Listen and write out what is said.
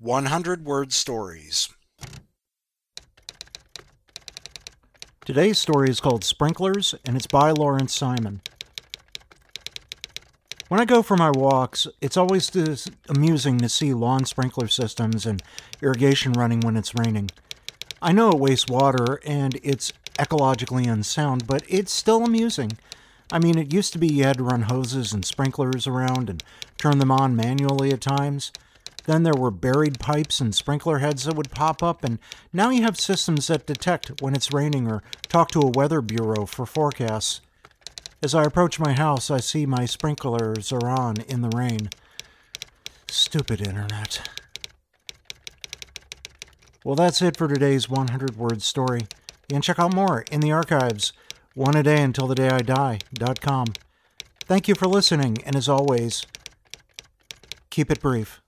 100-word stories. Today's story is called Sprinklers, and it's by Lawrence Simon. When I go for my walks, it's always amusing to see lawn sprinkler systems and irrigation running when it's raining. I know it wastes water and it's ecologically unsound, but it's still amusing. I mean, it used to be you had to run hoses and sprinklers around and turn them on manually at times. Then there were buried pipes and sprinkler heads that would pop up, and now you have systems that detect when it's raining or talk to a weather bureau for forecasts. As I approach my house, I see my sprinklers are on in the rain. Stupid internet. Well, that's it for today's 100-word story. You can check out more in the archives, oneadayuntilthedayidie.com. Thank you for listening, and as always, keep it brief.